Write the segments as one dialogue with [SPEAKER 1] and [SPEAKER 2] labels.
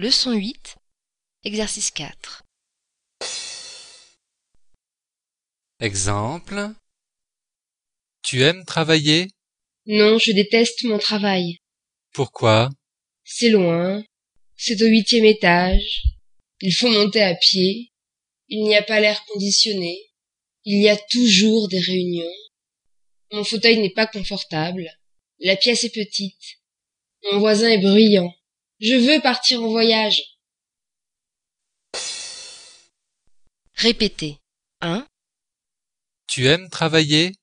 [SPEAKER 1] Leçon 8, exercice 4.
[SPEAKER 2] Exemple. Tu aimes travailler?
[SPEAKER 3] Non, je déteste mon travail.
[SPEAKER 2] Pourquoi?
[SPEAKER 3] C'est loin, c'est au 8e étage, il faut monter à pied, il n'y a pas l'air conditionné, il y a toujours des réunions, mon fauteuil n'est pas confortable, la pièce est petite, mon voisin est bruyant, je veux partir en voyage.
[SPEAKER 1] Répétez. 1,
[SPEAKER 2] Tu aimes travailler?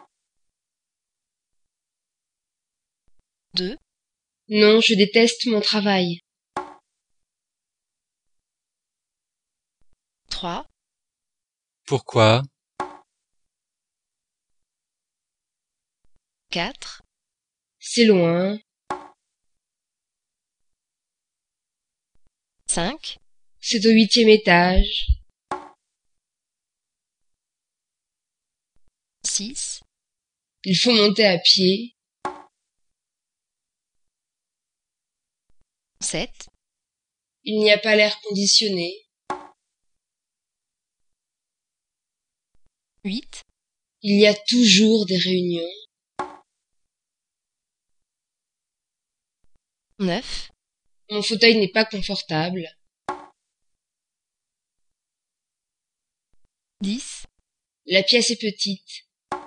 [SPEAKER 1] 2,
[SPEAKER 3] Non, je déteste mon travail.
[SPEAKER 1] 3,
[SPEAKER 2] Pourquoi?
[SPEAKER 1] 4,
[SPEAKER 3] C'est loin,
[SPEAKER 1] 5,
[SPEAKER 3] c'est au 8e étage,
[SPEAKER 1] 6,
[SPEAKER 3] il faut monter à pied,
[SPEAKER 1] 7,
[SPEAKER 3] il n'y a pas l'air conditionné,
[SPEAKER 1] 8,
[SPEAKER 3] il y a toujours des réunions,
[SPEAKER 1] 9,
[SPEAKER 3] mon fauteuil n'est pas confortable,
[SPEAKER 1] 10,
[SPEAKER 3] la pièce est petite,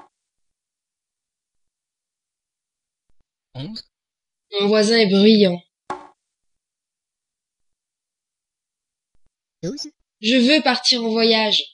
[SPEAKER 2] 11.
[SPEAKER 3] mon voisin est bruyant,
[SPEAKER 1] 12,
[SPEAKER 3] je veux partir en voyage.